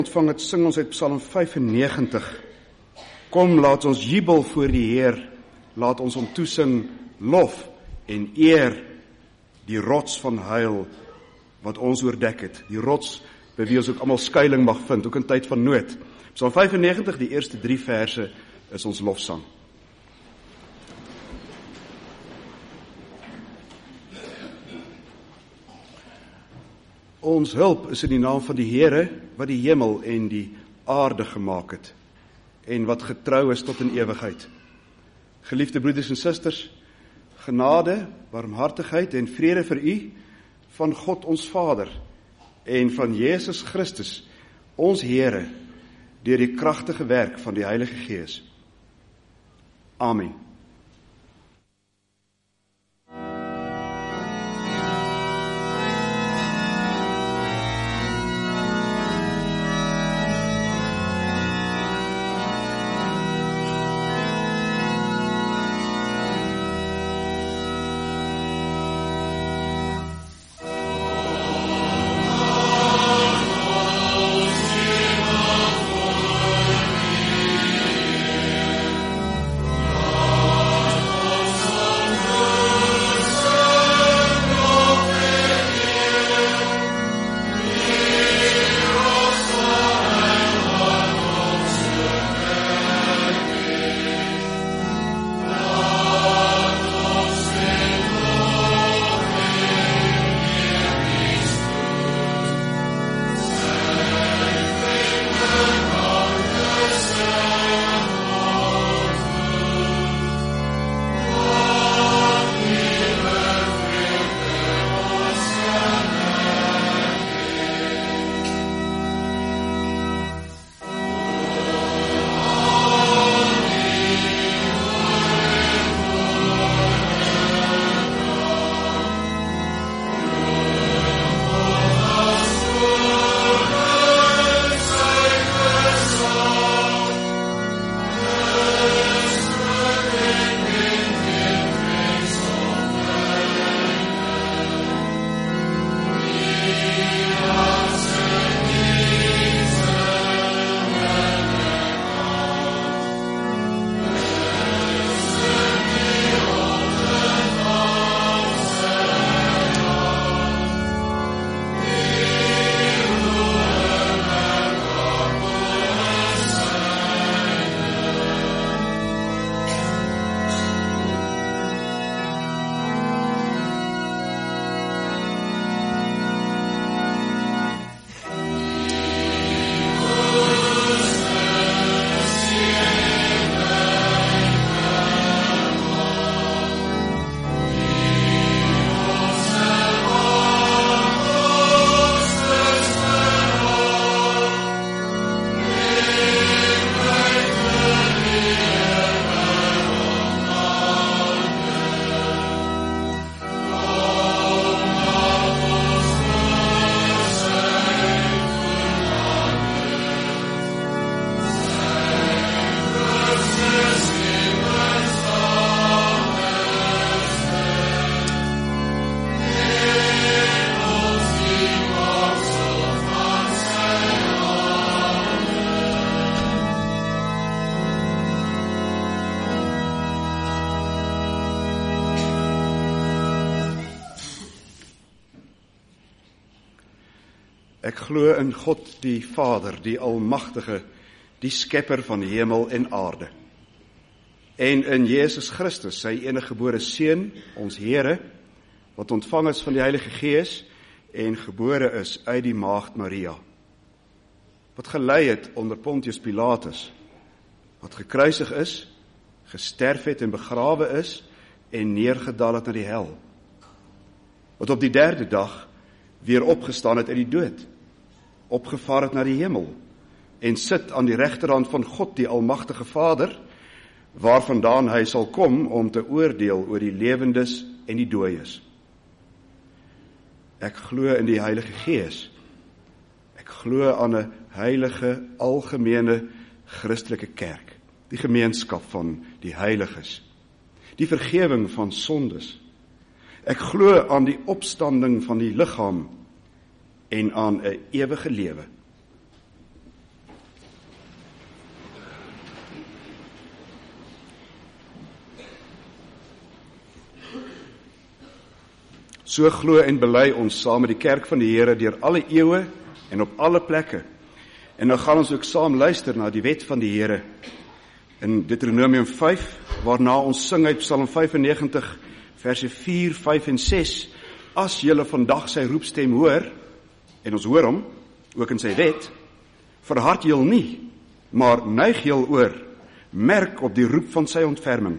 Ontvang het, sing ons uit Psalm 95. Kom, laat ons jubel voor die Heer, laat ons hom toesing lof en eer, die rots van heil wat ons oordek het, die rots by wie ons ook almal skuiling mag vind, ook in tyd van nood. Psalm 95, die eerste 3 verse is ons lofsang. Ons hulp is in die naam van die Here, wat die hemel en die aarde gemaak het, en wat getrou is tot in ewigheid. Geliefde broeders en susters, genade, barmhartigheid en vrede vir u, van God ons Vader, en van Jesus Christus, ons Here, deur die kragtige werk van die Heilige Gees. Amen. Ek glo in God die Vader, die Almagtige, die Skepper van hemel en aarde. En in Jesus Christus, sy eniggebore Seun, ons Here, wat ontvang is van die Heilige Gees en gebore is uit die maagd Maria, wat gelei het onder Pontius Pilatus, wat gekruisig is, gesterf het en begrawe is en neergedaal het na die hel, wat op die 3de dag weer opgestaan het uit die dood, opgevaar het na die hemel, en sit aan die regterhand van God, die Almagtige Vader, waarvandaan hy sal kom om te oordeel oor die lewendes en die dooies. Ek glo in die Heilige Gees. Ek glo aan 'n heilige, algemene, Christelike kerk, die gemeenskap van die heiliges, die vergewing van sondes. Ek glo aan die opstanding van die liggaam en aan 'n ewige lewe. So glo en bely ons saam met die kerk van die Here deur alle eeue en op alle plekke. En nou gaan ons ook saam luister na die wet van die Here in Deuteronomium 5, waarna ons sing uit Psalm 95, verse 4, 5 en 6. As julle vandag sy roepstem hoor, en ons hoor hom, ook in sy wet, verhard jul nie, maar neig jul oor, merk op die roep van sy ontferming.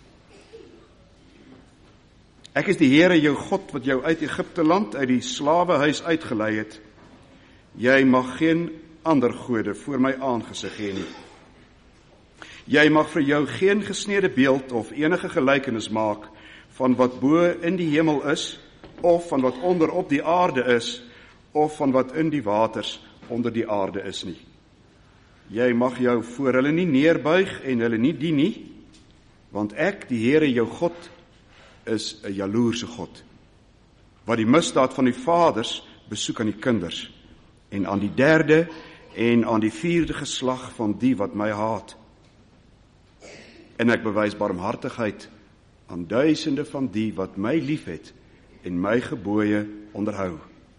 Ek is die Here jou God wat jou uit Egipte land, uit die slawehuis uitgelei het. Jy mag geen ander gode voor my aangesig hê nie. Jy mag vir jou geen gesnede beeld of enige gelykenis maak van wat bo in die hemel is, of van wat onder op die aarde is, of van wat in die waters onder die aarde is nie. Jy mag jou voor hulle nie neerbuig en hulle nie dien nie, want ek, die Here jou God, is 'n jaloerse God, wat die misdaad van die vaders besoek aan die kinders, en aan die derde en aan die vierde geslag van die wat my haat. En ek bewys barmhartigheid aan duisende van die wat my liefhet en my gebooie onderhou.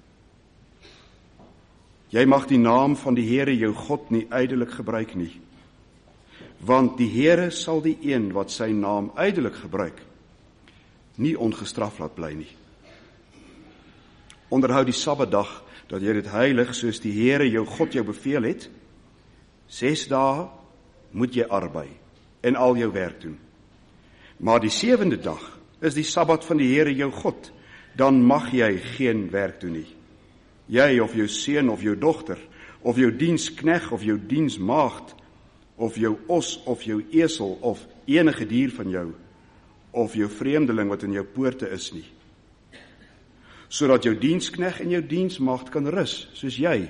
Jy mag die naam van die Here jou God nie ydelik gebruik nie, want die Here sal die een wat sy naam ydelik gebruik, nie ongestraf laat bly nie. Onderhou die Sabbatdag, dat jy dit heilig soos die Here jou God jou beveel het. 6 dae moet jy arbei en al jou werk doen. Maar die 7de dag is die Sabbat van die Here jou God, dan mag jy geen werk doen nie. Jy of jou seun of jou dogter, of jou dienskneg of jou diensmaagd, of jou os of jou esel of enige dier van jou, of jou vreemdeling wat in jou poorte is nie. Sodat jou dienskneg en jou diensmaagd kan rus, soos jy.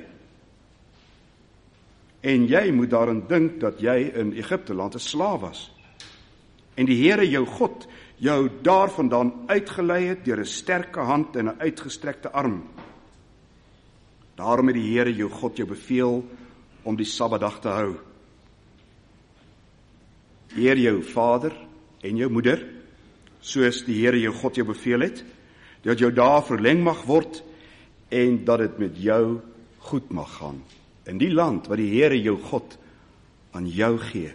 En jy moet daarin dink dat jy in Egipte land 'n slaaf was. En die Here jou God jou daarvandaan uitgelei het deur 'n sterke hand en 'n uitgestrekte arm. Daarom het die Here jou God jou beveel om die Sabbatdag te hou. Eer jou vader en jou moeder, soos die Here jou God jou beveel het, dat jou dae verleng mag word en dat dit met jou goed mag gaan in die land wat die Here jou God aan jou gee.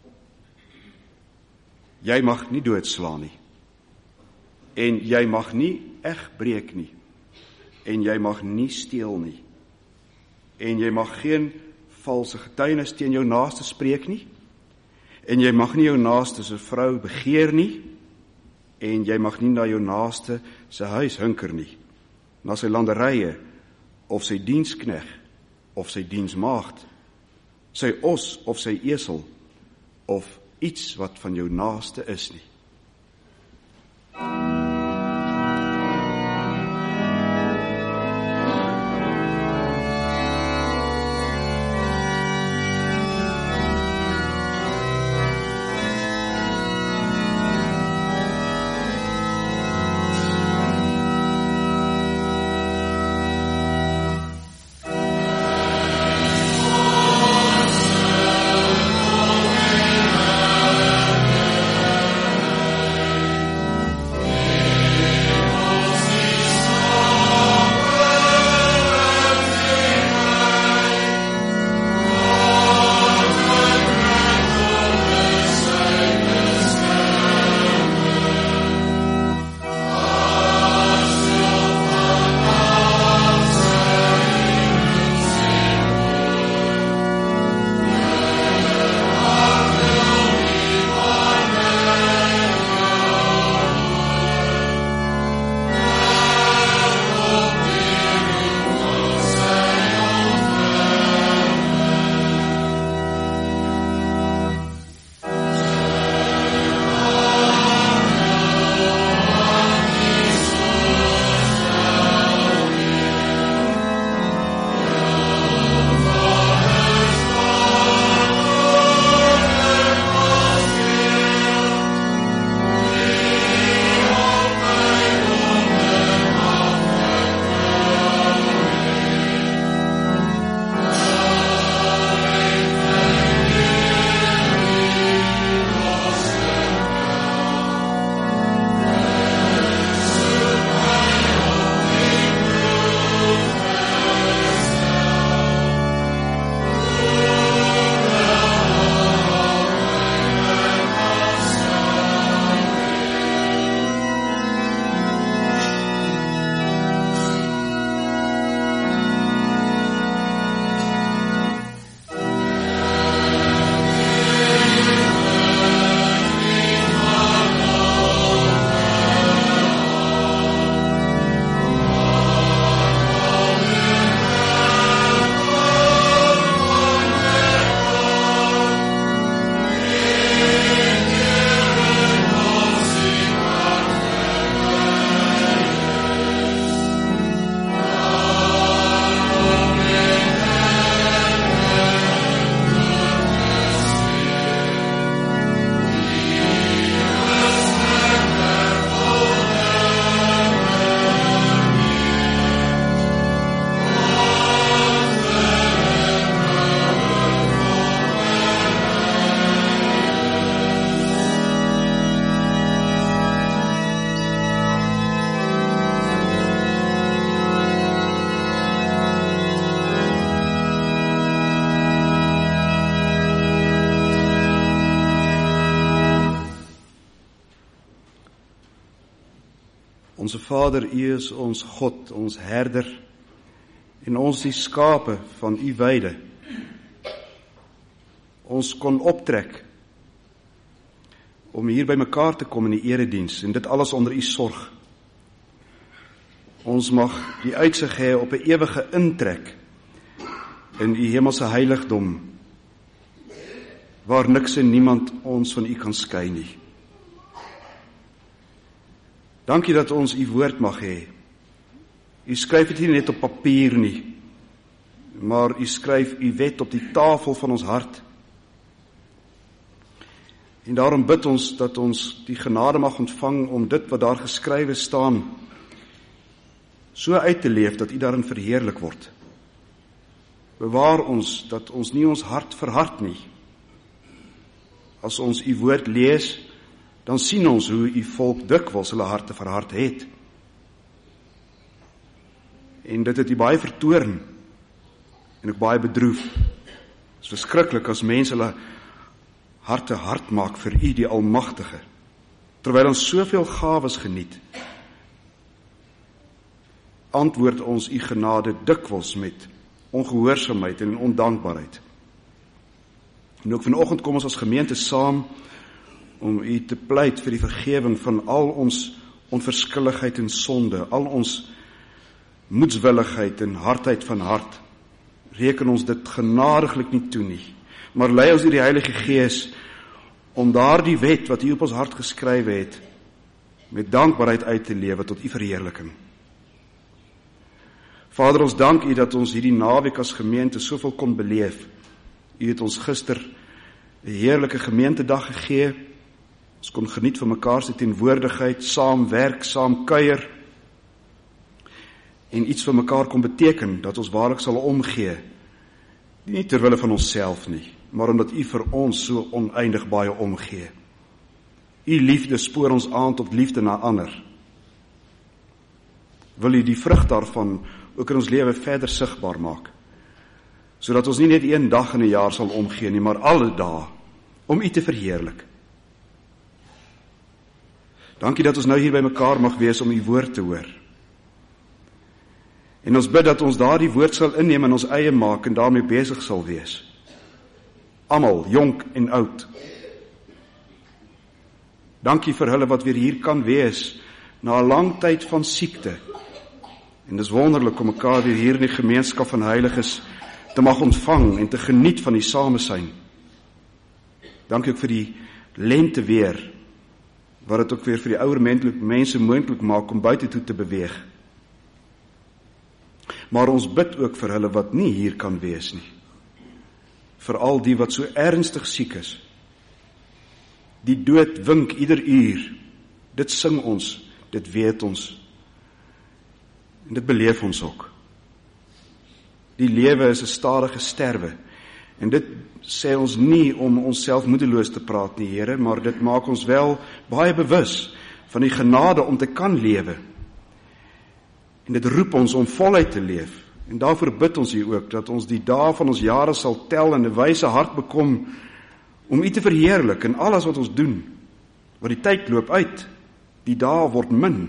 Jy mag nie doodslaan nie, en jy mag nie egbreek nie, en jy mag nie steel nie, en jy mag geen valse getuienis teen jou naaste spreek nie, en jy mag nie jou naaste se vrou begeer nie, en jy mag nie na jou naaste sy huis hinker nie, na sy landerye, of sy dienskneg, of sy diensmaagd, sy os of sy esel, of iets wat van jou naaste is nie. Onse Vader, U is ons God, ons herder, en ons die skape van U weide. Ons kon optrek om hier by mekaar te kom in die erediens, en dit alles onder U sorg. Ons mag die uitsig hê op 'n ewige intrek in U hemelse heiligdom, waar niks en niemand ons van U kan skei nie. Dankie dat ons U woord mag hê. U skryf dit nie net op papier nie, maar U skryf U wet op die tafel van ons hart. En daarom bid ons dat ons die genade mag ontvang om dit wat daar geskrywe staan so uit te leef dat U daarin verheerlik word. Bewaar ons dat ons nie ons hart verhard nie. As ons U woord lees, dan sien ons hoe U volk dikwels hulle harte verhard het. En dit het U baie vertoorn en ook baie bedroef. Het is verskriklik as mense hulle harte hard maak vir U die Almagtige, terwyl ons soveel gawes geniet. Antwoord ons U genade dikwels met ongehoorsaamheid en ondankbaarheid. En ook vanoggend kom ons as gemeente saam om U te pleit vir die vergewing van al ons onverskilligheid en sonde, al ons moedswilligheid en hardheid van hart. Reken ons dit genadiglik nie toe nie, maar lei ons deur die Heilige Gees om daardie wet wat U op ons hart geskrywe het, met dankbaarheid uit te lewe tot U verheerliking. Vader, ons dank U dat ons hierdie naweek as gemeente soveel kon beleef. U het ons gister 'n heerlike gemeentedag gegee. Ons kon geniet van mekaar se teenwoordigheid, saam werk, saam kuier, en iets vir mekaar kon beteken, dat ons waarlik sal omgee, nie terwille van onsself nie, maar omdat U vir ons so oneindig baie omgee. U liefde spoor ons aan tot liefde na ander. Wil U die vrug daarvan ook in ons lewe verder sigbaar maak, sodat ons nie net een dag in 'n jaar sal omgee nie, maar alle dae, om U te verheerlik. Dankie dat ons nou hier by mekaar mag wees om U woord te hoor. En ons bid dat ons daardie woord sal inneem en ons eie maak en daarmee besig sal wees. Almal, jonk en oud. Dankie vir hulle wat weer hier kan wees na 'n lang tyd van siekte. En dis wonderlik om mekaar weer hier in die gemeenskap van heiliges te mag ontvang en te geniet van die samesyn. Dankie ook vir die lente weer, wat dit ook weer vir die ouer mense moontlik maak om buite toe te beweeg. Maar ons bid ook vir hulle wat nie hier kan wees nie. Vir al die wat so ernstig siek is. Die dood wink ieder uur. Dit sing ons, dit weet ons. En dit beleef ons ook. Die lewe is 'n stadige sterwe. En dit sê ons nie om onsself moedeloos te praat nie, Here, maar dit maak ons wel baie bewus van die genade om te kan lewe. En dit roep ons om voluit te leef. En daarvoor bid ons U ook, dat ons die dae van ons jare sal tel en 'n wyse hart bekom om U te verheerlik in alles wat ons doen. Want die tyd loop uit, die dae word min.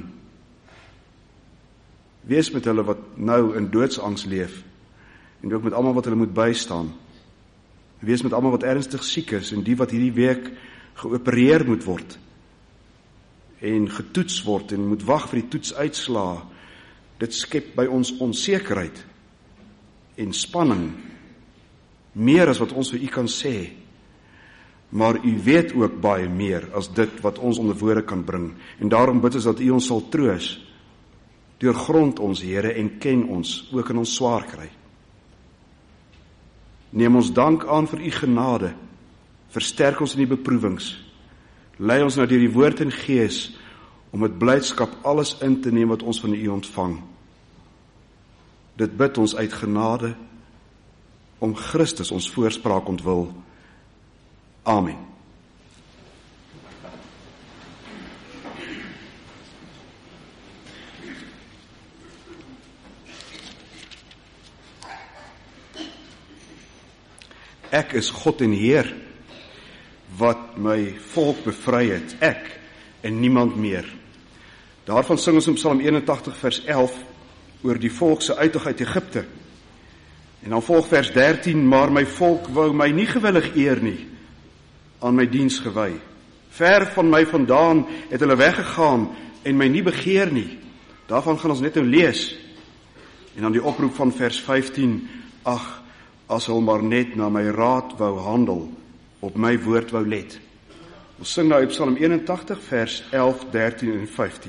Wees met hulle wat nou in doodsangs leef, en ook met almal wat hulle moet bystaan. Wees met almal wat ernstig siek is, en die wat hierdie week geopereer moet word, en getoets word, en moet wag vir die toetsuitslae. Dit skep by ons onsekerheid en spanning, meer as wat ons vir U kan sê. Maar U weet ook baie meer as dit wat ons onder woorde kan bring. En daarom bid ons dat U ons sal troos. Deurgrond ons, Here, en ken ons, ook in ons swaar kry. Neem ons dank aan vir U genade. Versterk ons in die beproewings. Lei ons nou deur die woord en gees, om met blydskap alles in te neem wat ons van U ontvang. Dit bid ons uit genade, om Christus ons voorspraak ontwil. Amen. Ek is God en Heer, wat my volk bevry het, ek en niemand meer. Daarvan sing ons in Psalm 81 vers 11 oor die volk se uittog uit Egipte. En dan volg vers 13, maar my volk wou my nie gewillig eer nie, aan my diens gewy. Ver van my vandaan het hulle weggegaan en my nie begeer nie. Daarvan gaan ons net nou lees. En dan die oproep van vers 15, ag, as hulle maar net na my raad wou handel, op my woord wou let. Ons sing nou op Psalm 81 vers 11, 13 en 15.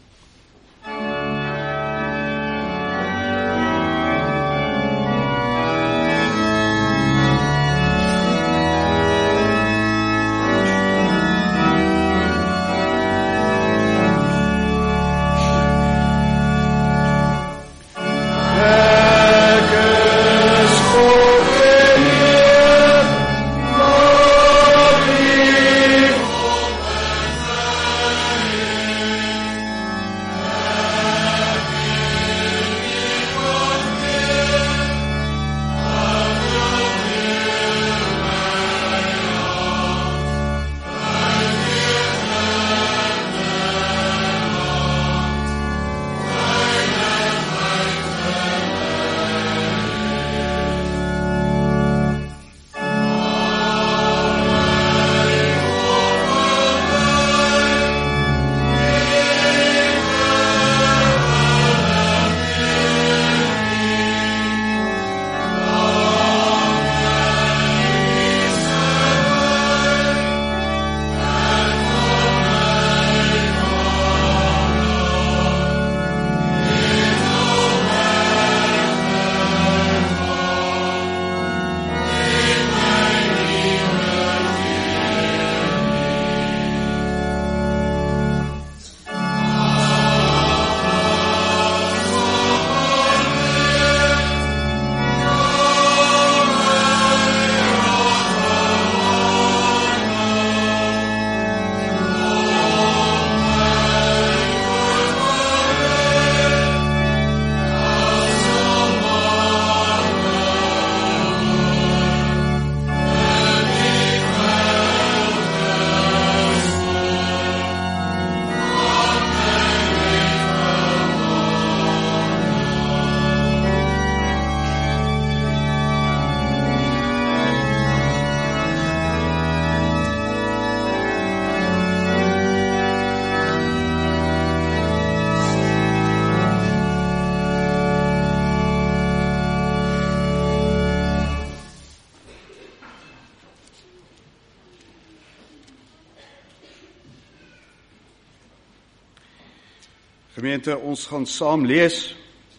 Gemeente, ons gaan saam lees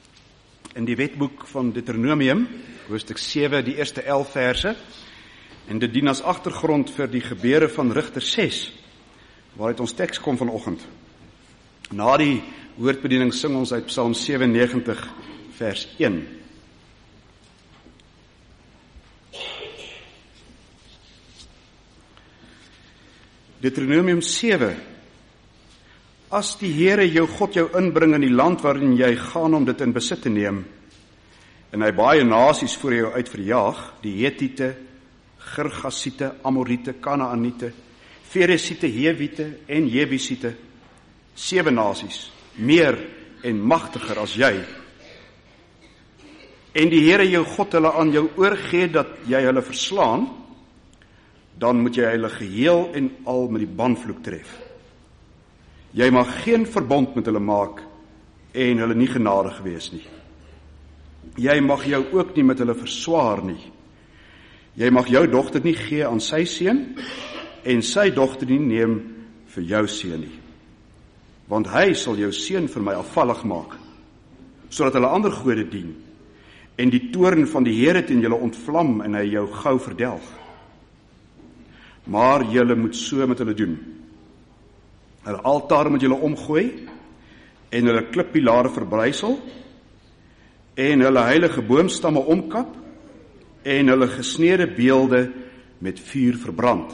in die wetboek van Deuteronomium, hoofstuk 7, die eerste 11 verse, en dit dien as agtergrond vir die gebeure van Rigter 6, waaruit ons teks kom vanoggend. Na die woordbediening sing ons uit Psalm 97, vers 1. Deuteronomium 7. As die Here jou God jou inbring in die land waarin jy gaan om dit in besit te neem, en hy baie nasies voor jou uitverjaag, die Hetiete, Girgasiete, Amoriete, Kanaaniete, Feresiete, Hewiete en Jebusiete, 7 nasies, meer en magtiger as jy, en die Here jou God hulle aan jou oorgee dat jy hulle verslaan, dan moet jy hulle geheel en al met die banvloek tref. Jy mag geen verbond met hulle maak en hulle nie genadig wees nie. Jy mag jou ook nie met hulle verswaar nie. Jy mag jou dogter nie gee aan sy seun en sy dogter nie neem vir jou seun nie. Want hy sal jou seun vir my afvallig maak, sodat hulle ander gode dien en die toorn van die Here teen julle ontvlam en hy jou gou verdelg. Maar julle moet so met hulle doen. Hulle altaar moet julle omgooi en hulle klippilare verbrysel en hulle heilige boomstamme omkap en hulle gesneede beelde met vuur verbrand.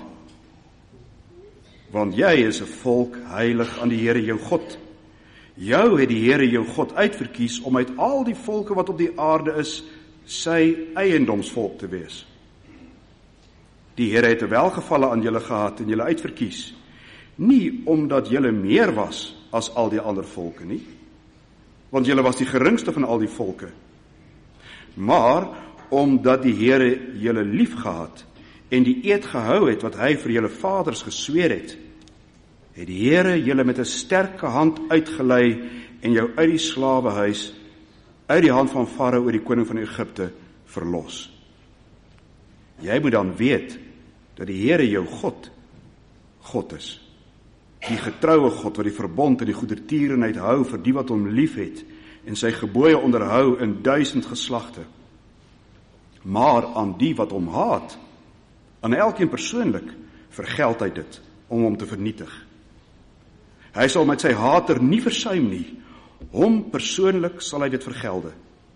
Want jy is 'n volk heilig aan die Here jou God. Jou het die Here jou God uitverkies om uit al die volke wat op die aarde is, sy eiendomsvolk te wees. Die Here het 'n welgevalle aan julle gehad en julle uitverkies, nie omdat julle meer was as al die ander volke nie, want julle was die geringste van al die volke. Maar omdat die Here julle liefgehad en die eed gehou het wat hy vir julle vaders gesweer het, het die Here julle met 'n sterke hand uitgelei en jou uit die slawehuis, uit die hand van Farao, die koning van Egipte, verlos. Jy moet dan weet dat die Here jou God is. Die getroue God wat die verbond en die goedertierenheid hou vir die wat hom lief het en sy gebooie onderhou in 1000 geslagte. Maar aan die wat hom haat, aan elkeen persoonlik, vergeld hy dit om hom te vernietig. Hy sal met sy hater nie versuim nie, hom persoonlik sal hy dit vergelde.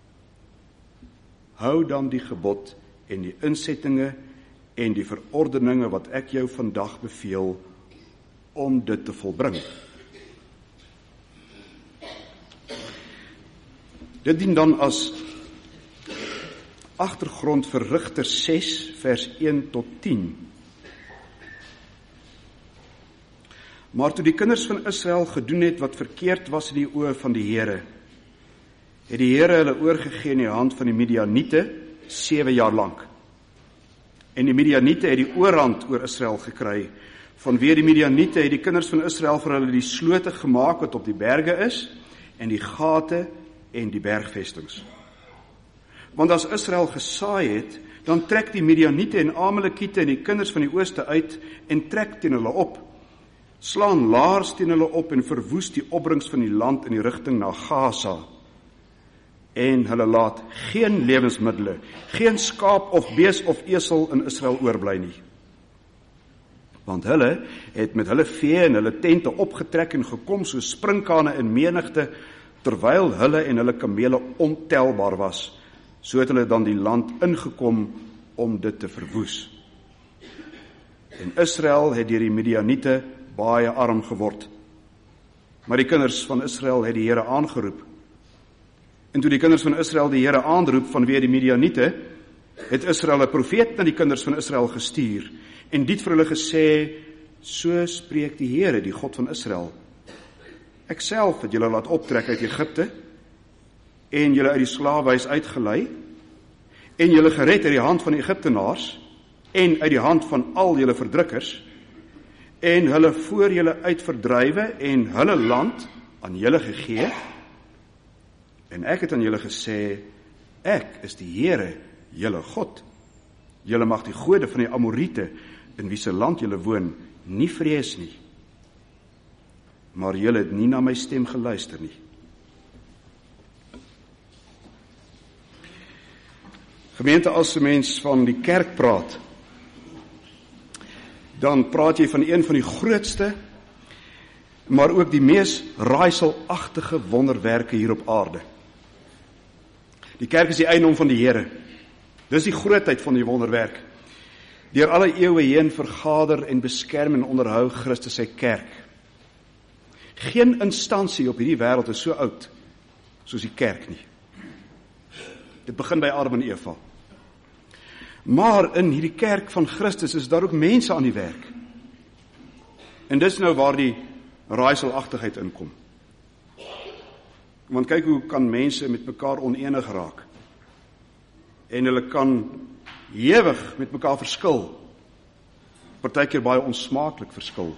Hou dan die gebod en die insettinge en die verordeninge wat ek jou vandag beveel om dit te volbring. Dit dien dan as agtergrond vir Rigter 6 vers 1 tot 10. Maar toe die kinders van Israel gedoen het wat verkeerd was in die oë van die Here, het die Here hulle oorgegee in die hand van die Midianiete 7 jaar lank. En die Midianiete het die oorhand oor Israel gekry. Vanweë die Midianiete het die kinders van Israel vir hulle die slote gemaak wat op die berge is, en die gate en die bergvestings. Want as Israel gesaai het, dan trek die Midianiete en Amalekiete en die kinders van die ooste uit en trek teen hulle op, slaan laars teen hulle op en verwoes die opbrengs van die land in die rigting na Gaza. En hulle laat geen lewensmiddele, geen skaap of bees of esel in Israel oorbly nie. Want hulle het met hulle vee en hulle tente opgetrek en gekom soos sprinkane in menigte, terwyl hulle en hulle kamele ontelbaar was, so het hulle dan die land ingekom om dit te verwoes. En Israel het deur die Midianiete baie arm geword. Maar die kinders van Israel het die Here aangeroep. En toe die kinders van Israel die Here aanroep vanweë die Midianiete, het Israel 'n profeet na die kinders van Israel gestuur en dit vir hulle gesê, so spreek die Here, die God van Israel. Ek self het julle laat optrek uit Egipte en julle uit die slawehuis uitgelei en julle gered uit die hand van die Egiptenaars en uit die hand van al julle verdrukkers en hulle voor julle uitverdrywe en hulle land aan julle gegee. En ek het aan julle gesê, ek is die Here, julle God. Julle mag die gode van die Amoriete, in wie se land julle woon, nie vrees nie. Maar julle het nie na my stem geluister nie. Gemeente, as 'n mens van die kerk praat, dan praat jy van een van die grootste, maar ook die mees raaiselagtige wonderwerke hier op aarde. Die kerk is die eiendom van die Here. Dis die grootheid van die wonderwerk. Deur alle eeue heen vergader en beskerm en onderhou Christus sy kerk. Geen instansie op hierdie wêreld is so oud soos die kerk nie. Dit begin by Adam en Eva. Maar in hierdie kerk van Christus is daar ook mense aan die werk. En dis nou waar die raaiselagtigheid inkom. Want kyk hoe kan mense met mekaar onenig raak. En hulle kan ewig met mekaar verskil. Partykeer baie onsmaaklik verskil.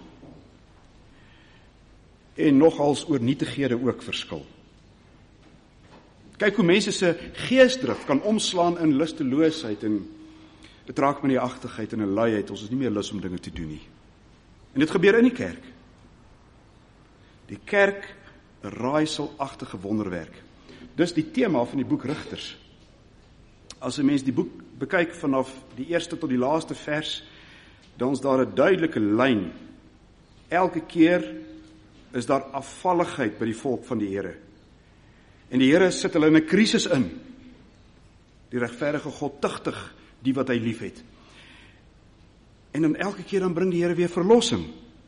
En nogals oor nietighede ook verskil. Kyk hoe mense se geesdrif kan omslaan in lusteloosheid en dit raak met die agtigheid en 'n luiheid. Ons is nie meer lus om dinge te doen nie. En dit gebeur in die kerk. Die kerk, 'n raaiselagtige wonderwerk. Dis die tema van die boek Rigters. As 'n mens die boek bekyk vanaf die eerste tot die laaste vers, dan is daar 'n duidelike lyn. Elke keer is daar afvalligheid by die volk van die Here. En die Here sit hulle in 'n krisis in. Die regverdige God tugtig die wat hy lief het. En dan elke keer dan bring die Here weer verlossing.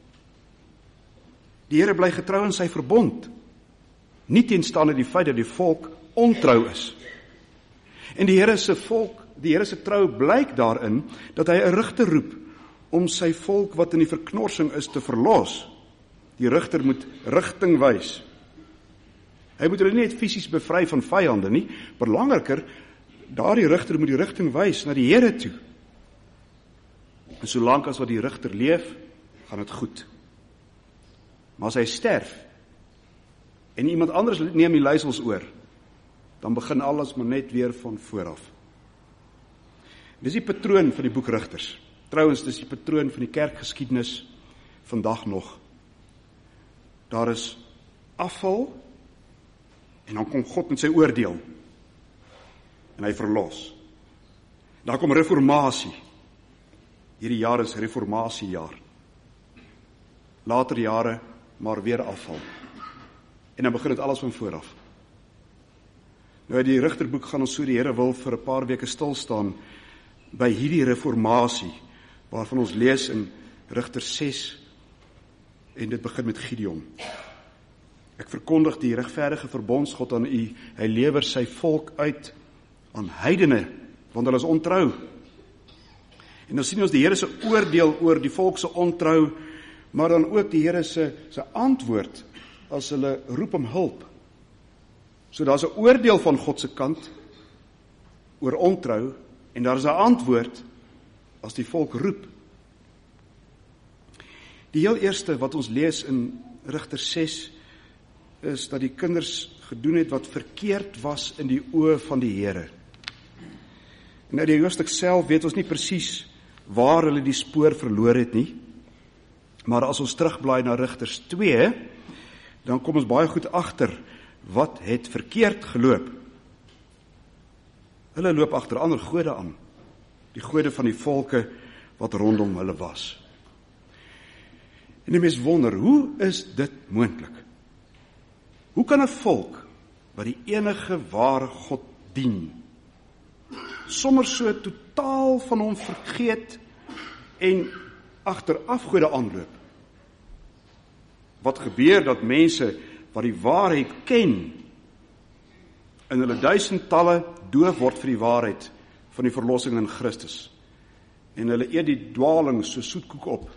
Die Here bly getrou in sy verbond. Nie teenstaande die feit dat die volk ontrou is. En die Here se volk, die Here se trou blyk daarin dat hy 'n rigter roep om sy volk wat in die verknorsing is te verlos. Die rigter moet rigting wys. Hy moet hulle nie net fisies bevry van vyande nie, belangriker, daardie rigter moet die rigting wys na die Here toe. En solank as wat die rigter leef, gaan dit goed. Maar as hy sterf, en iemand anders neem die leiersels oor, dan begin alles maar net weer van vooraf. Dis die patroon van die boek Rigters. Trouwens, dis die patroon van die kerkgeskiedenis vandag nog. Daar is afval, en dan kom God met sy oordeel, en hy verlos. Daar kom reformatie. Hierdie jaar is reformatiejaar. Later jare, maar weer afval. En dan begin dit alles van vooraf. Nou, die Rigterboek gaan ons so die Here wil vir 'n paar weke stil staan by hierdie reformatie, waarvan ons lees in Rigter 6, en dit begin met Gideon. Ek verkondig die regverdige verbondsgod aan u, hy lewer sy volk uit aan heidene, want hulle is ontrou. En dan sien ons die Here se oordeel oor die volk se ontrou, maar dan ook die Here se antwoord as hulle roep om hulp. So daar's 'n oordeel van God se kant oor ontrou, en daar is 'n antwoord as die volk roep. Die heel eerste wat ons lees in Rigter 6 is dat die kinders gedoen het wat verkeerd was in die oë van die Here. En uit die hoofstuk self weet ons nie presies waar hulle die spoor verloor het nie, maar as ons terugblaai na Rigters 2, dan kom ons baie goed agter wat het verkeerd geloop. Hulle loop agter ander gode aan, die gode van die volke wat rondom hulle was. En die mens wonder, hoe is dit moontlik? Hoe kan 'n volk wat die enige ware God dien, sommer so totaal van hom vergeet en agter afgode aanloop? Wat gebeur dat mense wat die waarheid ken, in hulle duisendtalle doof word vir die waarheid van die verlossing in Christus, en hulle eet die dwaling so soetkoek op?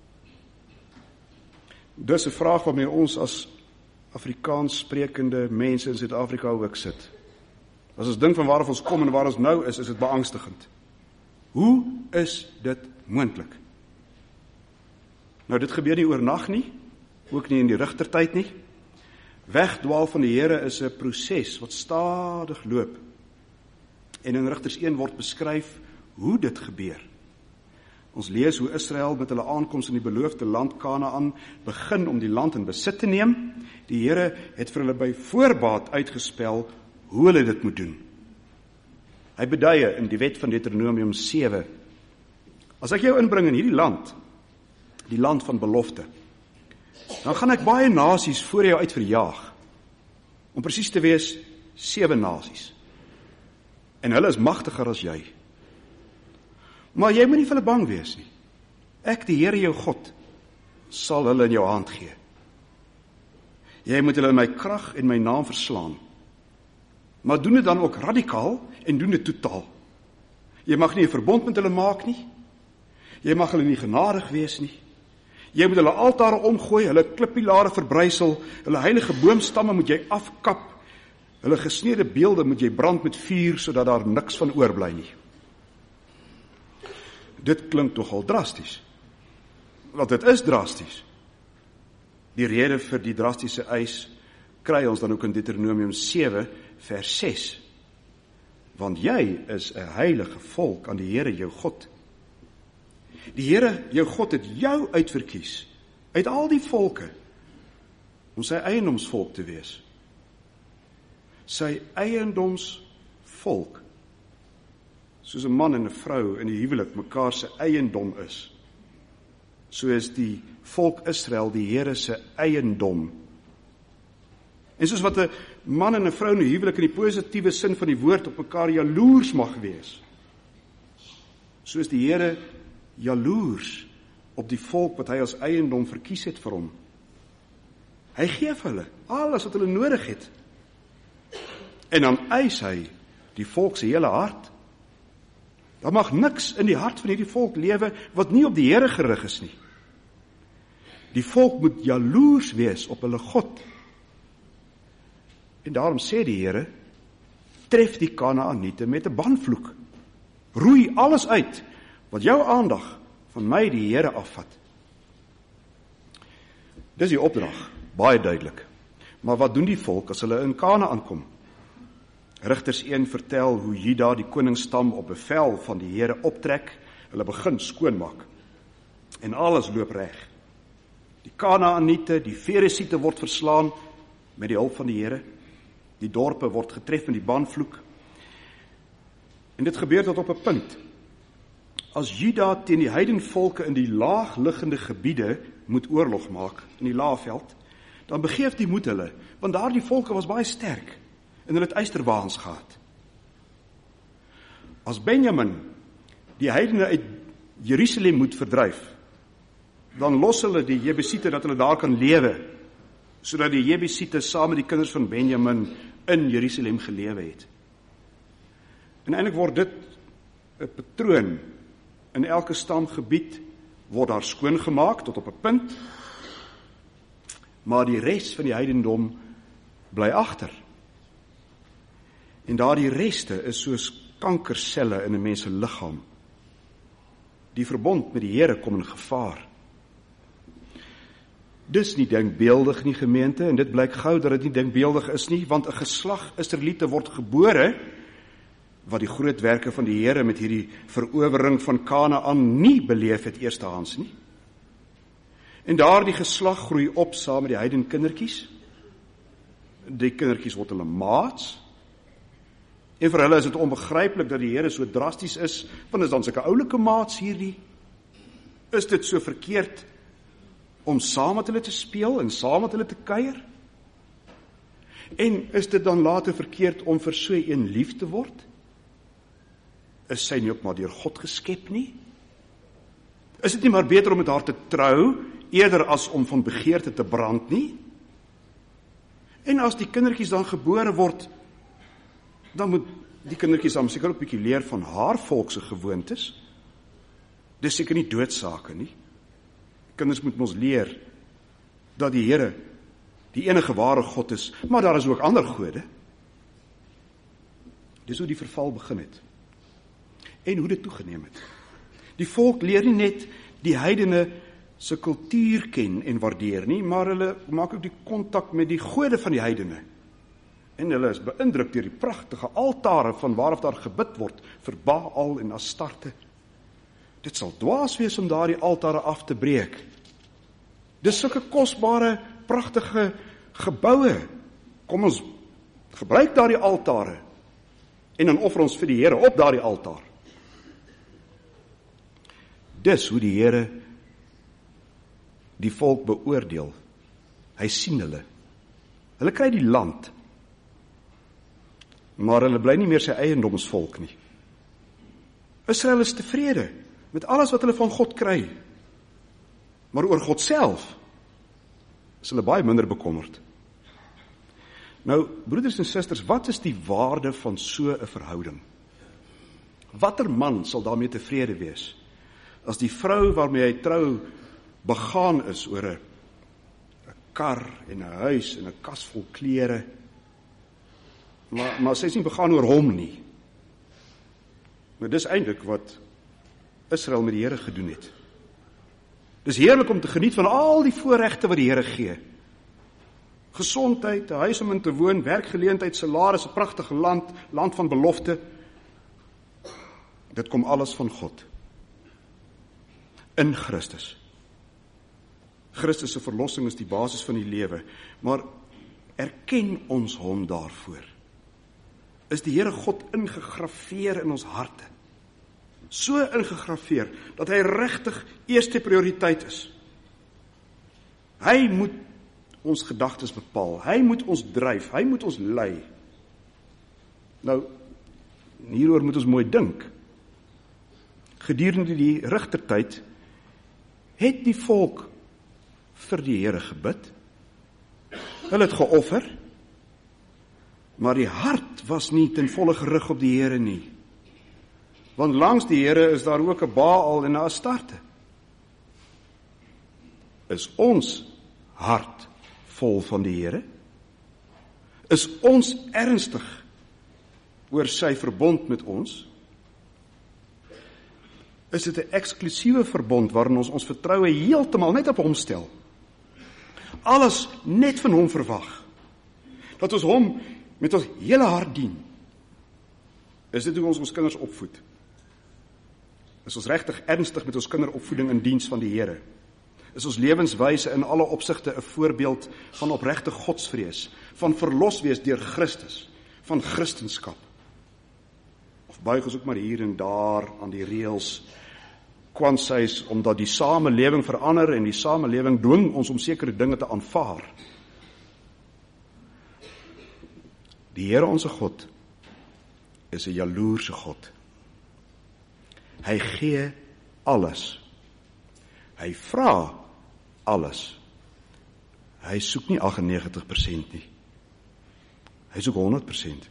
Dis 'n vraag waarmee ons as Afrikaans sprekende mense in Suid-Afrika ook sit. As ons dink van waar ons kom en waar ons nou is dit beangstigend. Hoe is dit moontlik? Nou, dit gebeur nie oornag nie, ook nie in die rigtertyd nie. Wegdwaal van die Here is 'n proses wat stadig loop. En in Rigters 1 word beskryf hoe dit gebeur. Ons lees hoe Israel met hulle aankoms in die beloofde land Kanaan begin om die land in besit te neem. Die Here het vir hulle by voorbaat uitgespel hoe hulle dit moet doen. Hy beduie in die wet van Deuteronomium 7. As ek jou inbring in hierdie land, die land van belofte, dan gaan ek baie nasies voor jou uit verjaag. Om presies te wees, 7 nasies. En hulle is magtiger as jy. Maar jy moet nie vir hulle bang wees nie. Ek, die Here jou God, sal hulle in jou hand gee. Jy moet hulle in my krag en my naam verslaan. Maar doen dit dan ook radikaal en doen dit totaal. Jy mag nie 'n verbond met hulle maak nie. Jy mag hulle nie genadig wees nie. Jy moet hulle altare omgooi, hulle klippilare verbrysel, hulle heilige boomstamme moet jy afkap, hulle gesneede beelde moet jy brand met vuur, sodat daar niks van oorbly nie. Dit klink nogal drasties, want dit is drasties. Die rede vir die drastiese eis kry ons dan ook in Deuteronomium 7 vers 6. Want jy is 'n heilige volk aan die Here jou God. Die Here jou God het jou uitverkies uit al die volke om sy eiendomsvolk te wees. Sy eiendomsvolk, soos 'n man en 'n vrou in die huwelik mekaar se eiendom is. So is die volk Israel die Here se eiendom. En soos wat 'n man en 'n vrou in die huwelik in die positiewe sin van die woord op mekaar jaloers mag wees, so is die Here jaloers op die volk wat hy as eiendom verkies het vir hom. Hy gee vir hulle alles wat hulle nodig het. En dan eis hy die volk se hele hart. Daar mag niks in die hart van hierdie volk lewe wat nie op die Here gerig is nie. Die volk moet jaloers wees op hulle God. En daarom sê die Here, tref die Kanaaniete met 'n banvloek. Roei alles uit wat jou aandag van my die Here afvat. Dis die opdrag, baie duidelik. Maar wat doen die volk as hulle in Kanaan kom? Rigters 1 vertel hoe Juda die koningsstam op bevel van die Here optrek, hulle begin skoonmaak. En alles loop reg. Die Kanaaniete, die Feresiete word verslaan met die hulp van die Here. Die dorpe word getref met die banvloek. En dit gebeur tot op 'n punt. As Juda teen die heidenvolke in die laagliggende gebiede moet oorlog maak, in die Laagveld, dan begeef die moed hulle, want daardie volke was baie sterk, en hulle het ysterwaans gehad. As Benjamin die heidene uit Jerusalem moet verdryf, dan los hulle die Jebusiete dat hulle daar kan lewe, sodat die Jebusiete saam met die kinders van Benjamin in Jerusalem gelewe het. En eintlik word dit 'n patroon. In elke stamgebied word daar skoongemaak tot op 'n punt, maar die res van die heidendom bly agter. En daardie reste is soos kankerselle in 'n mens se liggaam. Die verbond met die Here kom in gevaar. Dis nie denkbeeldig nie, gemeente, en dit blyk gou dat dit nie denkbeeldig is nie, want 'n geslag Israeliete word gebore wat die groot werke van die Here met hierdie verowering van Kanaan nie beleef het eerstehands nie. En daardie geslag groei op saam met die heiden kindertjies. Die kindertjies word hulle maats. En vir hulle is dit onbegryplik dat die Here so drasties is, want is dan sulke oulike maats hierdie? Is dit so verkeerd om saam met hulle te speel en saam met hulle te kuier? En is dit dan later verkeerd om vir so een lief te word? Is sy nie ook maar deur God geskep nie? Is dit nie maar beter om met haar te trou, eerder as om van begeerte te brand nie? En as die kindertjies dan gebore word, dan moet die kindertjies dan seker ook 'n bietjie leer van haar volkse gewoontes. Dis seker nie doodsake nie. Kinders moet ons leer dat die Here die enige ware God is, maar daar is ook ander gode. Dis hoe die verval begin het. En hoe dit toegeneem het. Die volk leer nie net die heidene se kultuur ken en waardeer nie, maar hulle maak ook die kontak met die gode van die heidene. En hulle is beïndruk deur die pragtige altare van waarop daar gebid word vir Baal en Astarte. Dit sal dwaas wees om daardie altare af te breek. Dis sulke kosbare, pragtige geboue. Kom ons gebruik daardie altare en dan offer ons vir die Here op daardie altaar. Dis hoe die Here die volk beoordeel. Hy sien hulle. Hulle kry die land, maar hulle bly nie meer sy eiendomsvolk nie. Israel is tevrede met alles wat hulle van God kry, maar oor God self is hulle baie minder bekommerd. Nou, broeders en susters, wat is die waarde van so 'n verhouding? Watter man sal daarmee tevrede wees, as die vrou waarmee hy trou begaan is oor 'n kar en 'n huis en 'n kas vol klere, maar sy is nie begaan oor hom nie. Maar dis eintlik wat Israel met die Here gedoen het. Dis heerlik om te geniet van al die voorregte wat die Here gee. Gesondheid, 'n huis om in te woon, werkgeleentheid, salaris, 'n pragtige land, land van belofte. Dit kom alles van God. In Christus. Christus se verlossing is die basis van die lewe, maar erken ons hom daarvoor? Is die Here God ingegrafeer in ons harte? So ingegrafeer, dat hy regtig eerste prioriteit is. Hy moet ons gedagtes bepaal, hy moet ons dryf, hy moet ons lei. Nou, hieroor moet ons mooi dink. Gedurende die rigtertyd, het die volk vir die Here gebid. Hulle het geoffer, maar die hart was nie ten volle gerig op die Here nie. Want langs die Here is daar ook 'n Baal en 'n Astarte. Is ons hart vol van die Here? Is ons ernstig oor sy verbond met ons? Is dit 'n eksklusiewe verbond waarin ons vertroue heeltemal net op hom stel? Alles net van hom verwag. Dat ons hom met ons hele hart dien. Is dit hoe ons kinders opvoed? Is ons regtig ernstig met ons kinderopvoeding in diens van die Here? Is ons lewenswyse in alle opsigte 'n voorbeeld van opregte godsvrees, van verlos wees deur Christus, van Christenskap? Of buig ons ook maar hier en daar aan die reëls, kwansies, omdat die samelewing verander en die samelewing dwing ons om sekere dinge te aanvaar? Die Here onse God is 'n jaloerse God. Hy gee alles. Hy vra alles. Hy soek nie 98% nie. Hy soek 100%.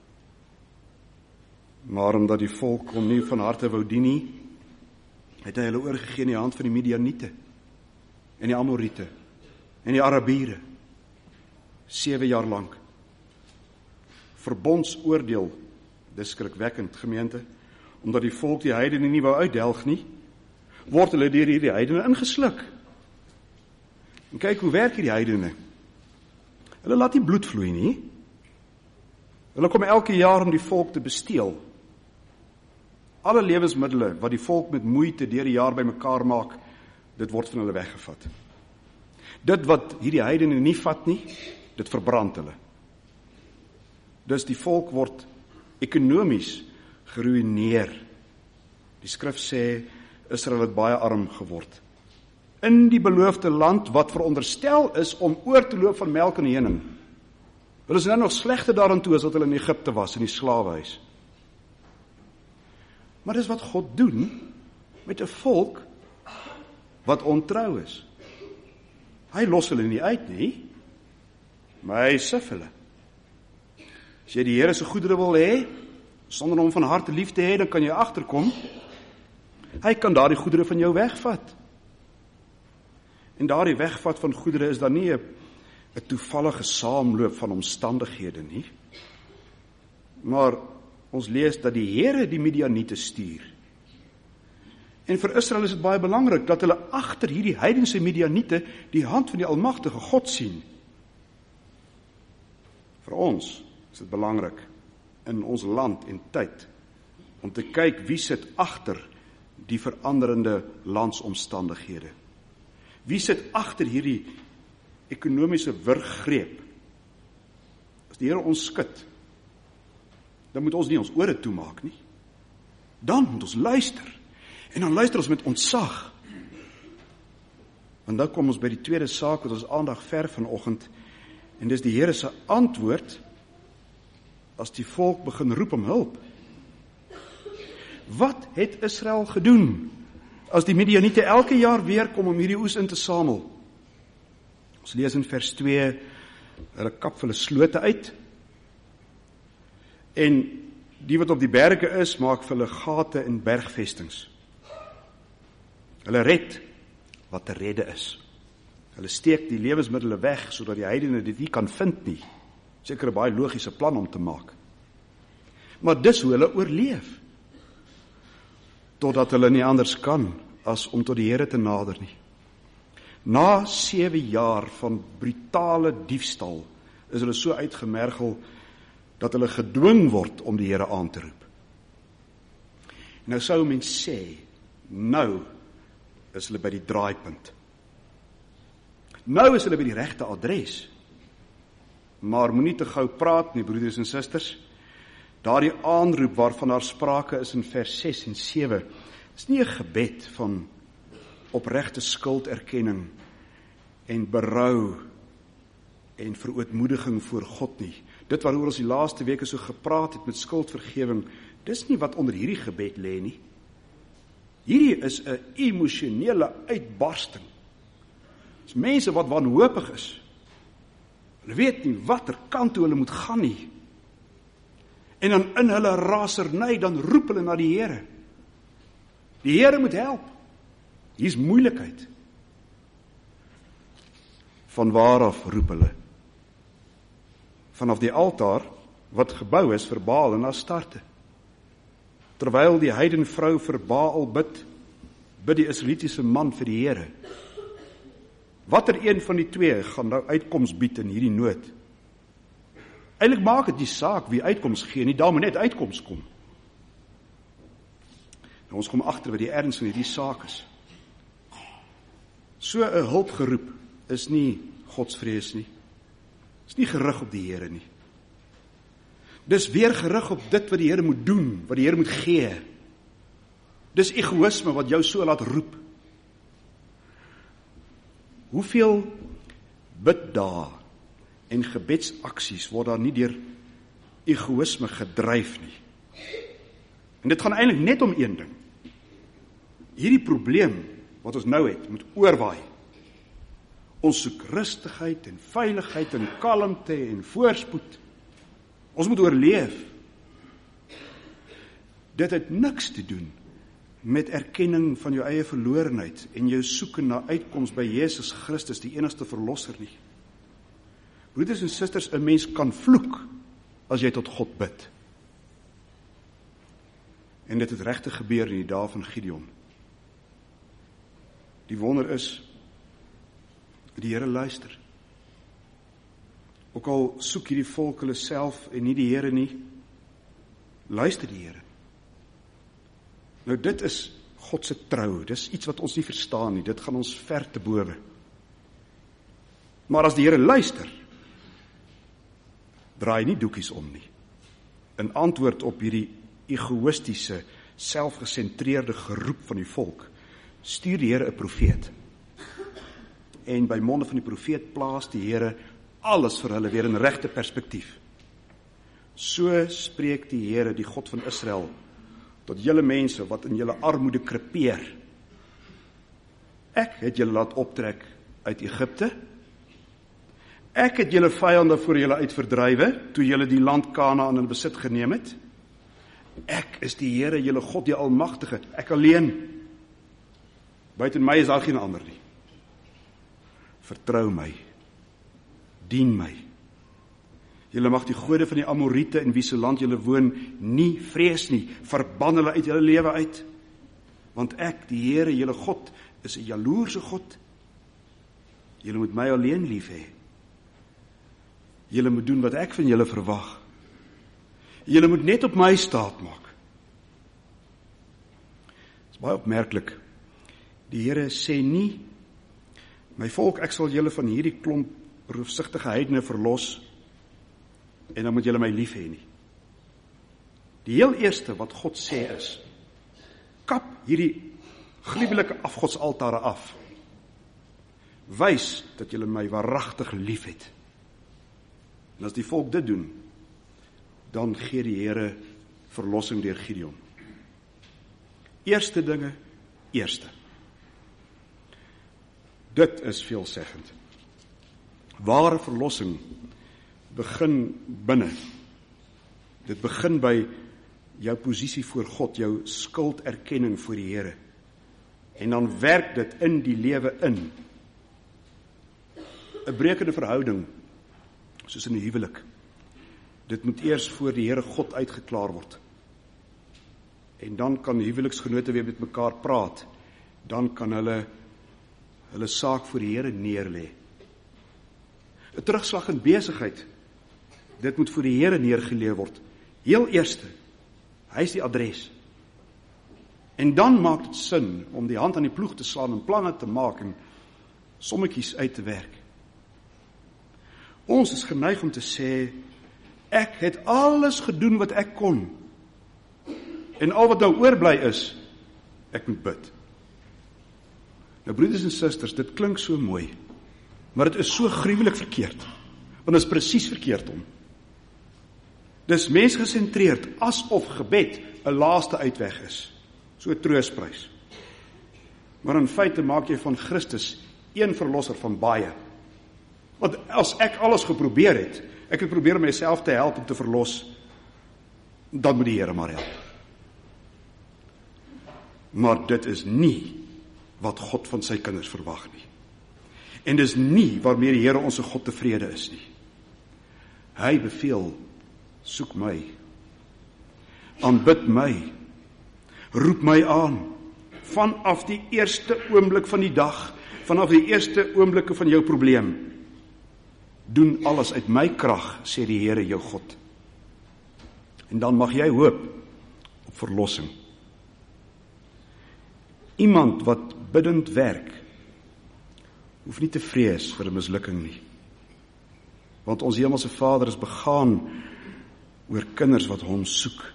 Maar omdat die volk hom nie van harte wou dien nie, het hy hulle oorgegee in die hand van die Midianiete en die Amoriete en die Arabiere 7 jaar lank. Verbondsoordeel, dis skrikwekkend gemeente, omdat die volk die heidene nie wou uitdelg nie, word hulle deur hierdie heidene ingesluk. En kyk hoe werk hierdie heidene. Hulle laat nie bloed vloei nie. Hulle kom elke jaar om die volk te besteel. Alle lewensmiddele wat die volk met moeite deur die jaar bymekaar maak, dit word van hulle weggevat. Dit wat hierdie heidene nie vat nie, dit verbrand hulle. Dus die volk word ekonomies geruïneer. Die skrif sê, Israel het baie arm geword. In die beloofde land wat veronderstel is om oor te loop van melk en honing. Hulle is nou nog slegter daaraan toe as wat hulle in Egipte was, in die slawehuis. Maar dis wat God doen met 'n volk wat ontrou is. Hy los hulle nie uit nie, maar hy sif hulle. As jy die Here se goedere wil hê, sonder om van harte lief te hê, dan kan jy agterkom, hy kan daardie goedere van jou wegvat. En daardie wegvat van goedere is dan nie 'n toevallige saamloop van omstandighede nie. Maar ons lees dat die Here die Midianiete stuur. En vir Israel is dit baie belangrik dat hulle agter hierdie heidense Midianiete die hand van die almagtige God sien. Vir ons is dit belangrik in ons land en tyd om te kyk wie sit agter die veranderende landsomstandighede. Wie sit agter hierdie ekonomiese wurggreep? As die Here ons skud, dan moet ons nie ons ore toemaak nie. Dan moet ons luister. En dan luister ons met ontzag. Want dan kom ons by die tweede saak wat ons aandag verg vanoggend, en dis die Here se antwoord as die volk begin roep om hulp. Wat het Israel gedoen as die Midianiete elke jaar weer kom om hierdie oes in te samel? Ons lees in vers 2, hulle kap hulle slote uit, en die wat op die berge is, maak vir hulle gate en bergvestings. Hulle red wat te redde is. Hulle steek die lewensmiddele weg, sodat die heidene dit nie kan vind nie. Seker 'n baie logiese plan om te maak. Maar dis hoe hulle oorleef. Totdat hulle nie anders kan as om tot die Here te nader nie. Na 7 jaar van brutale diefstal is hulle so uitgemergel dat hulle gedwing word om die Here aan te roep. Nou sou mens sê, nou is hulle by die draaipunt. Nou is hulle by die regte adres. Maar moenie te gou praat nie, broeders en susters. Daardie aanroep waarvan daar sprake is in vers 6 en 7, is nie 'n gebed van opregte skulderkenning en berou en verootmoediging voor God nie. Dit waaroor ons die laaste weke so gepraat het met skuldvergewing, dis nie wat onder hierdie gebed lê nie. Hierdie is 'n emosionele uitbarsting. Dis mense wat wanhoopig is. Hulle weet nie watter kant toe hulle moet gaan nie. En dan in hulle raserny, dan roep hulle na die Here. Die Here moet help. Hier's moeilikheid. Van waar af roep hulle? Vanaf die altaar wat gebou is vir Baal en Astarte. Terwyl die heidenvrou vir Baal bid die Israelitiese man vir die Here. Watter een van die twee gaan nou uitkoms bied in hierdie nood? Eintlik maak dit nie saak wie uitkoms gee nie, daar moet net uitkoms kom. Nou, ons kom agter wat die erns van hierdie saak is. So 'n hulpgeroep is nie godsvrees nie. Is nie gerig op die Here nie. Dis weer gerig op dit wat die Here moet doen, wat die Here moet gee. Dis egoïsme wat jou so laat roep. Hoeveel biddae en gebedsaksies word daar nie deur egoïsme gedryf nie. En dit gaan eintlik net om een ding. Hierdie probleem wat ons nou het, moet oorwaai. Ons soek rustigheid en veiligheid en kalmte en voorspoed. Ons moet oorleef. Dit het niks te doen met erkenning van jou eie verlorenheid en jou soeke na uitkoms by Jesus Christus, die enigste verlosser nie. Broeders en susters, 'n mens kan vloek as jy tot God bid. En dit het regtig gebeur in die dae van Gideon. Die wonder is, die Here luister. Ook al soek hierdie volk hulle self en nie die Here nie, luister die Here. Nou dit is God se trou, dis iets wat ons nie verstaan nie, dit gaan ons ver te bowe. Maar as die Here luister, draai nie doekies om nie. In antwoord op hierdie egoïstiese, selfgesentreerde geroep van die volk, stuur die Here 'n profeet. En by monde van die profeet plaas die Here alles vir hulle weer in regte perspektief. So spreek die Here, die God van Israel, tot julle mense wat in julle armoede krepeer. Ek het julle laat optrek uit Egipte. Ek het julle vyande voor julle uitverdrywe, toe julle die land Kanaan in besit geneem het. Ek is die Here, julle God, die Almagtige, ek alleen. Buiten my is daar geen ander nie. Vertrou my, dien my. Julle mag die gode van die Amoriete in wie se land julle woon nie vrees nie, verban hulle uit julle lewe uit. Want ek, die Here, julle God, is 'n jaloerse God. Julle moet my alleen lief hê. Julle moet doen wat ek van julle verwag. Julle moet net op my staat maak. Dit is baie opmerklik. Die Here sê nie, my volk, ek sal julle van hierdie klomp roofsigtige heidene verlos, en dan moet julle my lief hê nie. Die heel eerste wat God sê is, kap hierdie gruwelike afgodsaltare af. Wys dat julle my waaragtig lief het. En as die volk dit doen, dan gee die Here verlossing deur Gideon. Eerste dinge, eerste. Dit is veelzeggend. Ware verlossing begin binne. Dit begin by jou posisie voor God, jou skulderkenning voor die Here. En dan werk dit in die lewe in. 'n brekende verhouding, soos in 'n huwelik. Dit moet eers voor die Here God uitgeklaar word. En dan kan huweliksgenote weer met mekaar praat. Dan kan hulle saak voor die Here neerlê. 'n terugslag in besigheid, dit moet voor die Here neergelê word. Heel eerste, hy is die adres. En dan maak dit sin om die hand aan die ploeg te slaan en planne te maak en sommetjies uit te werk. Ons is geneig om te sê, ek het alles gedoen wat ek kon. En al wat nou oorbly is, ek moet bid. Nou broeders en susters, dit klink so mooi, maar dit is so gruwelik verkeerd, want dit is presies verkeerd om. Dis mensgesentreerd, asof gebed 'n laaste uitweg is, so 'n troostprys. Maar in feite maak jy van Christus een verlosser van baie. Want as ek alles geprobeer het, ek het probeer om myself te help om te verlos, dan moet die Here maar help. Maar dit is nie wat God van sy kinders verwag nie. En dis nie waarmee die Here ons God tevrede is nie. Hy beveel, soek my, aanbid my, roep my aan, vanaf die eerste oomblik van die dag, vanaf die eerste oomblikke van jou probleem. Doen alles uit my krag, sê die Here jou God. En dan mag jy hoop op verlossing. Iemand wat biddend werk, hoef nie te vrees vir 'n mislukking nie. Want ons hemelse Vader is begaan oor kinders wat hom soek.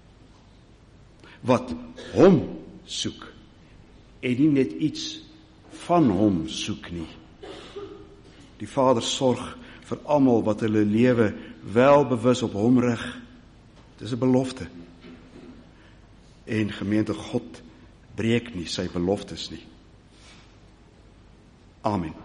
Wat hom soek, en nie net iets van hom soek nie. Die Vader sorg vir almal wat hulle lewe wel bewus op hom rig. Dis 'n belofte. En gemeente, God breek nie sy beloftes nie. Amen.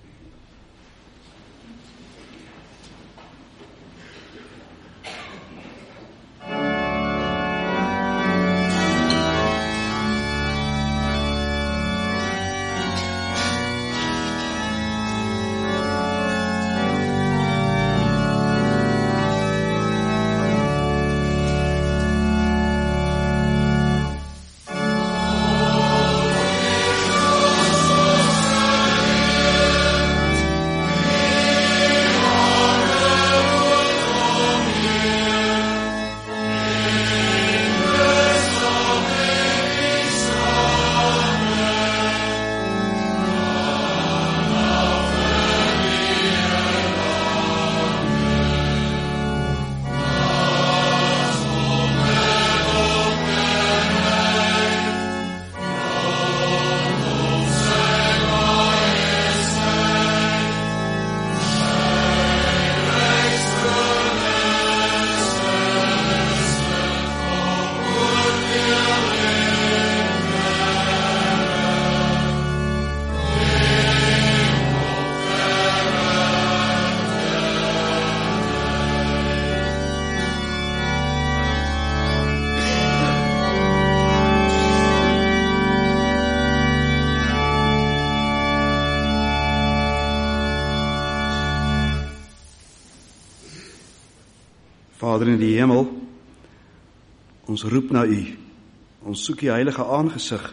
Vader in die hemel, ons roep na U, ons soek U heilige aangesig,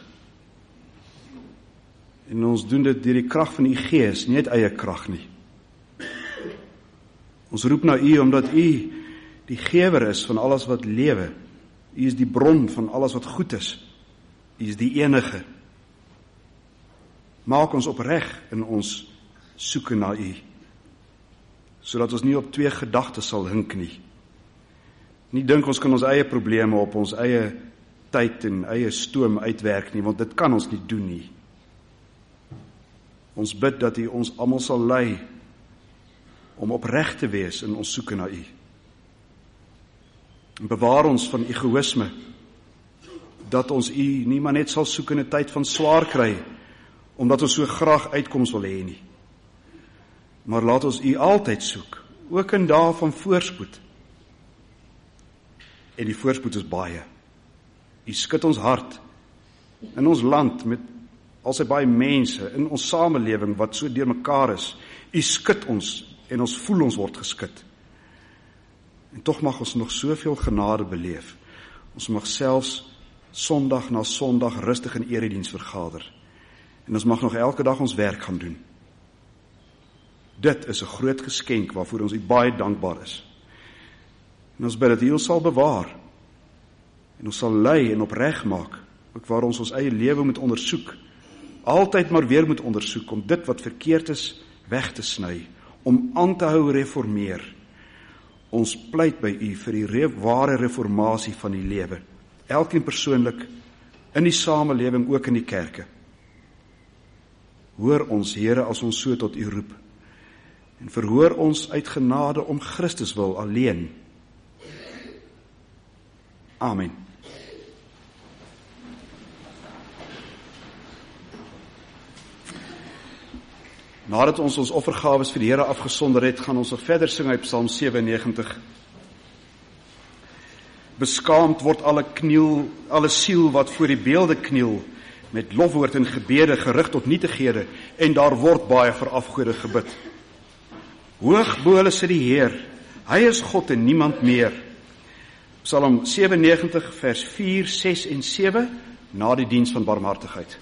en ons doen dit deur die krag van U Gees, nie uit eie krag nie. Ons roep na U, omdat U die gewer is van alles wat lewe, U is die bron van alles wat goed is, U is die enige. Maak ons opreg in ons soeke na U, sodat ons nie op twee gedagtes sal hink nie. Nie dink ons kan ons eie probleme op ons eie tyd en eie stoom uitwerk nie, want dit kan ons nie doen nie. Ons bid dat U ons almal sal lei om opreg te wees in ons soeke na U. En bewaar ons van egoïsme, dat ons U nie maar net sal soek in 'n tyd van swaar kry, omdat ons so graag uitkoms wil hê nie. Maar laat ons U altyd soek, ook in dae van voorspoed. En die voorspoed is baie. U skud ons hart in ons land met al sy baie mense, in ons samelewing wat so deurmekaar is. U skud ons en ons voel ons word geskud. En tog mag ons nog soveel genade beleef. Ons mag selfs Sondag na Sondag rustig in erediens vergader. En ons mag nog elke dag ons werk gaan doen. Dit is 'n groot geskenk waarvoor ons U baie dankbaar is. En ons bid dat U ons sal bewaar en ons sal lei en opreg maak, ook waar ons eie lewe moet ondersoek, altyd maar weer moet ondersoek, om dit wat verkeerd is weg te sny, om aan te hou reformeer. Ons pleit by U vir die ware reformatie van die lewe, elkeen persoonlik, in die samelewing, ook in die kerke. Hoor ons, Here, as ons so tot U roep, en verhoor ons uit genade om Christus wil alleen. Amen. Nadat ons offergawes vir die Here afgesonder het, gaan ons nog verder sing uit Psalm 97. Beskaamd word alle siel wat voor die beelde kniel, met lofwoord en gebede gerig tot nietighede, en daar word baie vir afgode gebid. Hoog bo hulle sit die Heer, hy is God en niemand meer. Psalm 97 vers 4, 6 en 7, na die diens van barmhartigheid.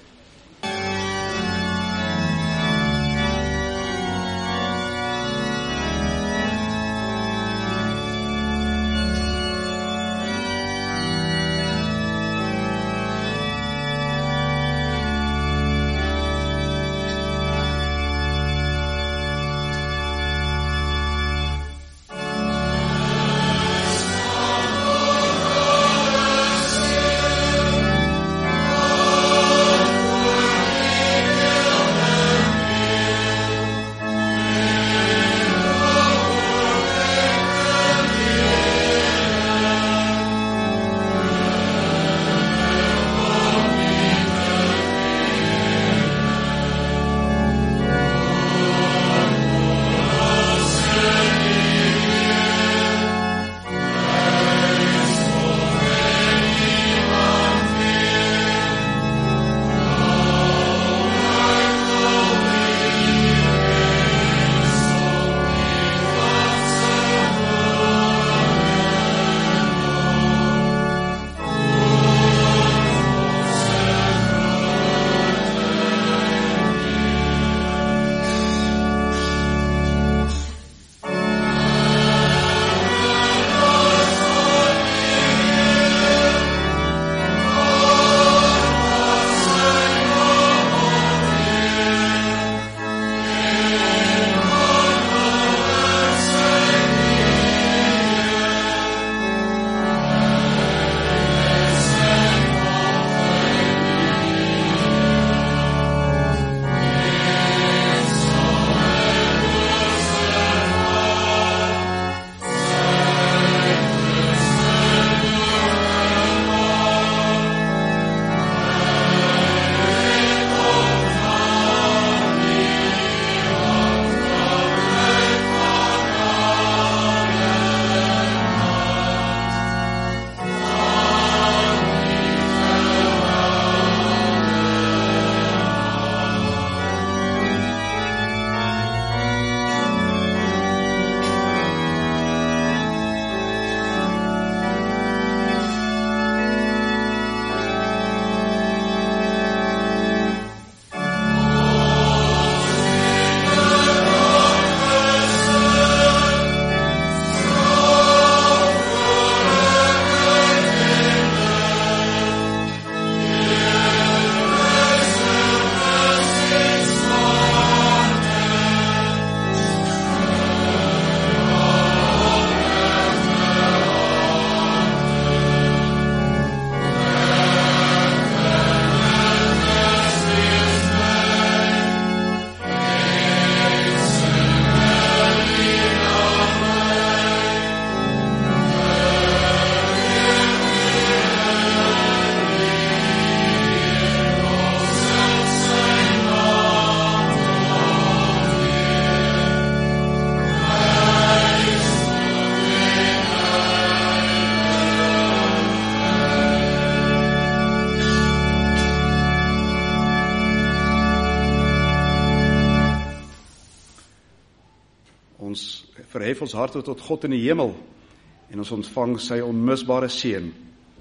Ons verhef ons harte tot God in die hemel en ons ontvang sy onmisbare seën.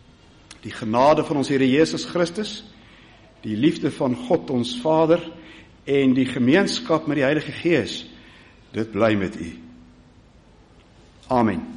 Die genade van ons Here Jesus Christus, die liefde van God ons Vader en die gemeenskap met die Heilige Gees, dit bly met u. Amen.